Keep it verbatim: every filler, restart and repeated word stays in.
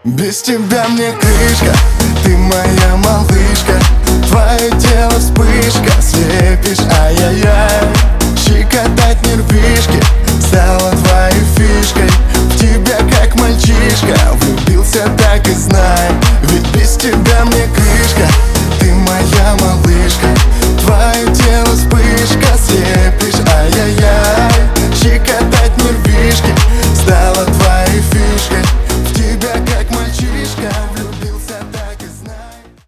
Без тебя мне крышка, ты моя малышка. Твое тело вспышка, слепишь, ай-яй-яй. Щекотать нервишки стала твоей фишкой. В тебя как мальчишка влюбился, так и знай. Ведь без тебя мне крышка.